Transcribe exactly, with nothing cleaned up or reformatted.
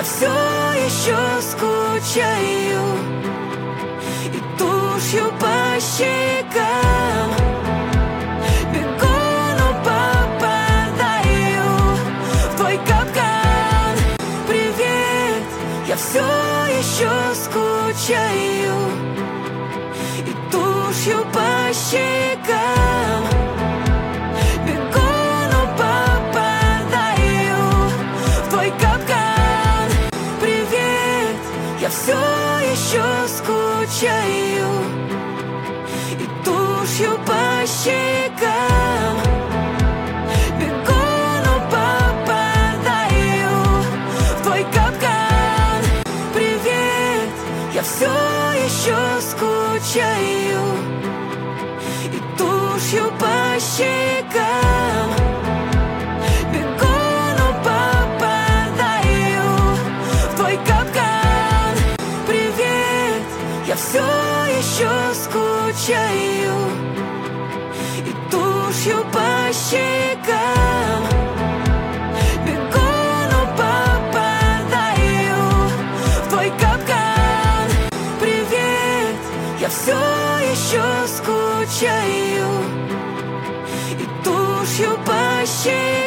все еще скучаю и тушью по щекам бегу, но попадаю в твой капкан. Привет, я все еще скучаю и тушью по щекам бегу, но попадаю в твой капкан. Привет, я все еще скучаю и тушью по щекам бегу, но попадаю в твой капкан. Привет, я все еще скучаю и тушью по щекам бегу, но попадаю в твой капкан. Привет, я все еще скучаю и тушью по щекам бегу, но попадаю в твой капкан. Привет, я все еще скучаю и тушью по щекам.